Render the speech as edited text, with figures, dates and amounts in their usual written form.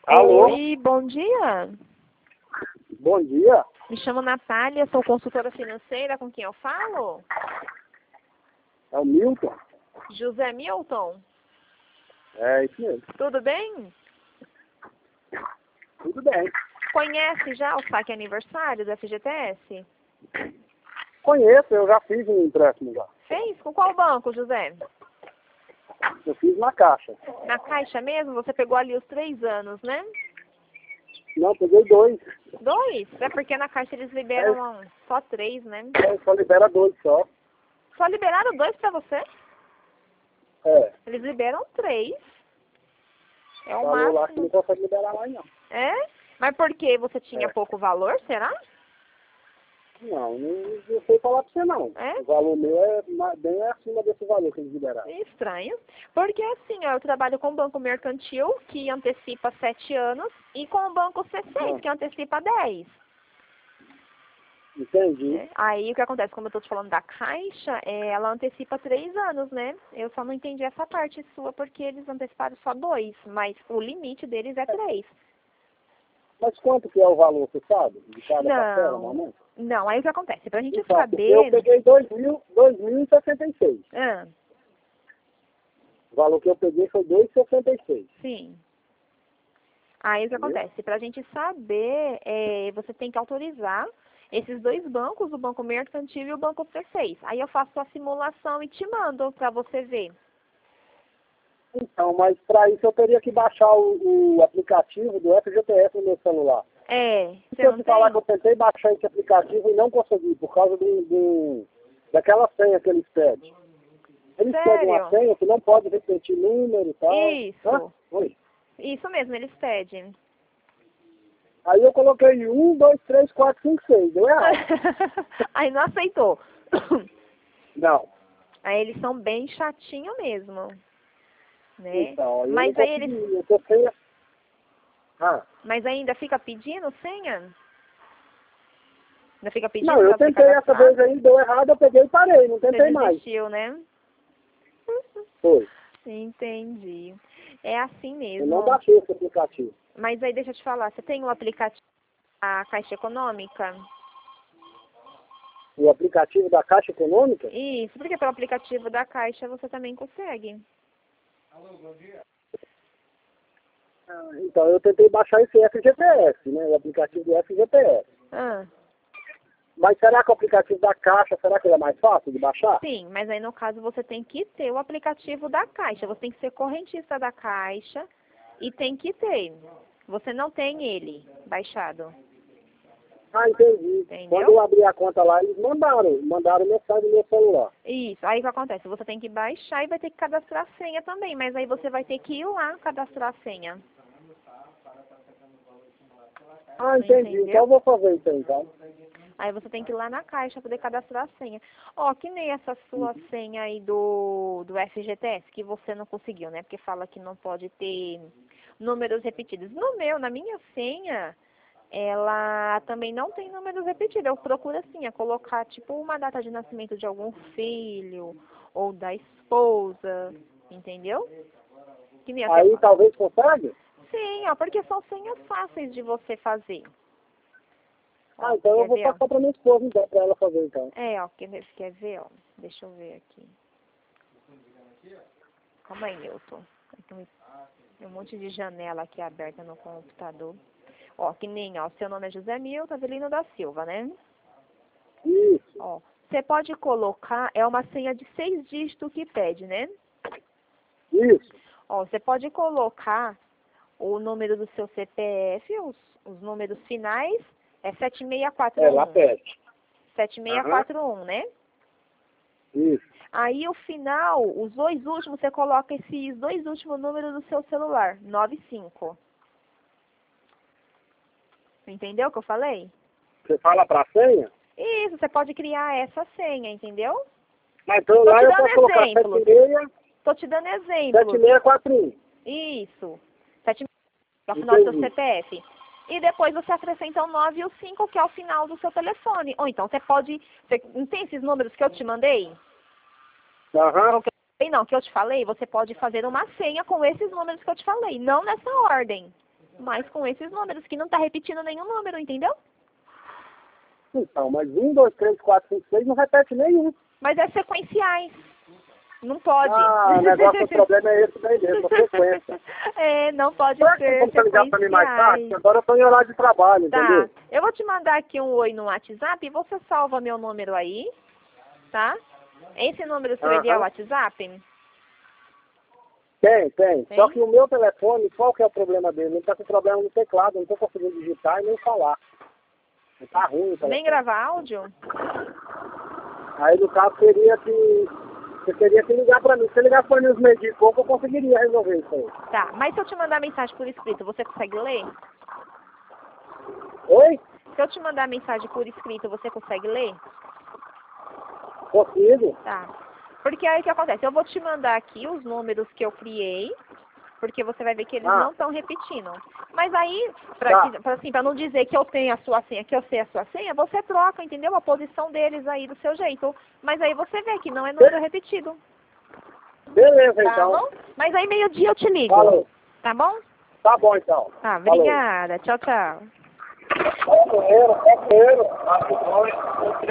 Alô? Oi, bom dia. Bom dia. Me chamo Natália, sou consultora financeira, com quem eu falo? É o Milton? José Milton. É isso mesmo. Tudo bem? Tudo bem. Conhece já o saque aniversário da FGTS? Conheço, eu já fiz um empréstimo já. Fez? Com qual banco, José? Eu fiz na Caixa. Na Caixa mesmo? Você pegou ali os 3 anos, né? Não, peguei 2. 2? É porque na Caixa eles liberam só 3, né? Só libera 2 só. Só liberaram 2 pra você? É. Eles liberam 3. É o Falou lá que máximo. não consegue liberar mais não. É? Mas por que você tinha pouco valor, será? Não sei falar pra você não. É? O valor meu é bem acima desse valor que eles liberaram. Estranho. Porque assim, ó, eu trabalho com o Banco Mercantil, que antecipa 7 anos, e com o Banco C6, que antecipa 10. Entendi. Aí o que acontece, como eu tô te falando da Caixa, ela antecipa 3 anos, né? Eu só não entendi essa parte sua, porque eles anteciparam só 2, mas o limite deles é 3. Mas quanto que é o valor, você sabe? De cada parcela, normalmente? Não, aí o que acontece? Pra gente Então, saber... eu peguei 2.066. Ah, O valor que eu peguei foi 2,66. sim. Aí o que acontece? Pra gente saber, você tem que autorizar esses 2 bancos, o Banco Mercantil e o Banco C6. Aí eu faço a simulação e te mando pra você ver. Então, mas para isso eu teria que baixar o aplicativo do FGTS no meu celular. Você Se eu não te falar tem? que eu tentei baixar esse aplicativo e não consegui, por causa daquela senha que eles pedem. Eles pedem uma Sério? senha que não pode repetir número e tal. Isso. Hã? Oi. Isso mesmo, eles pedem. Aí eu coloquei 1, 2, 3, 4, 5, 6. Deu errado. Aí não aceitou. Não. Aí eles são bem chatinhos mesmo. Né? Então, aí Mas eu aí não consegui. eles... Eu tô sem... Mas ainda fica pedindo senha? Ainda fica pedindo Não, eu pra você tentei essa cadastrar? vez aí, deu errado, eu peguei e parei, não tentei Você mais. desistiu, né? Foi. Entendi. É assim Eu mesmo. não baixei esse aplicativo. Mas aí deixa eu te falar, você tem o aplicativo da Caixa Econômica? O aplicativo da Caixa Econômica? Isso, porque pelo aplicativo da Caixa você também consegue. Então, eu tentei baixar esse FGTS, né? O aplicativo do FGTS. Mas será que o aplicativo da Caixa, será que ele é mais fácil de baixar? Sim, mas aí no caso você tem que ter o aplicativo da Caixa. Você tem que ser correntista da Caixa e tem que ter. Você não tem ele baixado. Ah, entendi. Entendeu? Quando eu abri a conta lá, eles mandaram mensagem no meu celular. Isso, aí o que acontece? Você tem que baixar e vai ter que cadastrar a senha também, mas aí você vai ter que ir lá cadastrar a senha. Ah, entendi. Entendeu? Então eu vou fazer isso aí, então. Aí você tem que ir lá na Caixa poder cadastrar a senha. Ó, que nem essa sua senha aí do FGTS, que você não conseguiu, né? Porque fala que não pode ter números repetidos. Na minha senha, ela também não tem números repetidos. Eu procuro assim, colocar tipo uma data de nascimento de algum filho ou da esposa, entendeu? Que nem Aí essa... talvez consiga? Sim, ó, porque são senhas fáceis de você fazer. Ah, então eu vou Quer ver, ó? passar pra minha esposa, então, pra ela fazer, então. Ó, quer ver, ó? Deixa eu ver aqui. Calma aí, Milton. Tem um monte de janela aqui aberta no computador. Ó, que nem, ó, seu nome é José Milton Avelino da Silva, né? Isso. Ó, você pode colocar, é uma senha de 6 dígitos que pede, né? Isso. Ó, você pode colocar o número do seu CPF, os números finais, é 7641. Lá pede. 7641, né? Isso. Aí o final, os 2 últimos, você coloca esses 2 últimos números do seu celular, 95. Entendeu o que eu falei? Você fala pra senha? Isso, você pode criar essa senha, entendeu? Mas então Tô lá te eu dando posso colocar exemplo. 76, Tô te dando exemplo. 7641. Isso. 76, que é o final do seu Entendi. CPF. E depois você acrescenta o 9 e o 5, que é o final do seu telefone. Ou então, você pode... Não tem esses números que eu te mandei? Aham. Não, que eu te falei, você pode fazer uma senha com esses números que eu te falei, não nessa ordem. Mas com esses números, que não tá repetindo nenhum número, entendeu? Então, mas 1, 2, 3, 4, 5, 6 não repete nenhum. Mas é sequenciais. Não pode. Ah, o negócio, o problema é esse daí mesmo, a sequência. É, não pode ser Como você ligar pra mim mais tarde? sequenciais. Agora eu tô em horário de trabalho, Tá, entendeu? eu vou te mandar aqui um oi no WhatsApp e você salva meu número aí, tá? Esse número seu é o WhatsApp? Tem. Só que o meu telefone, qual que é o problema dele? Ele tá com problema no teclado, eu não tô conseguindo digitar e nem falar. Tá ruim o telefone. Nem gravar áudio? Aí no caso seria que você teria que ligar pra mim. Se você ligar pra mim uns meio de pouco, eu conseguiria resolver isso aí. Tá, mas se eu te mandar mensagem por escrito, você consegue ler? Oi? Se eu te mandar mensagem por escrito, você consegue ler? Consigo. Tá. Porque aí o que acontece? Eu vou te mandar aqui os números que eu criei, porque você vai ver que eles não estão repetindo. Mas aí, pra não dizer que eu tenho a sua senha, que eu sei a sua senha, você troca, entendeu? A posição deles aí do seu jeito. Mas aí você vê que não é número repetido. Beleza, Tá então. bom? Mas aí meio-dia eu te ligo. Falou. Tá bom? Tá bom, então. Tá, obrigada. Tchau, tchau. É dinheiro.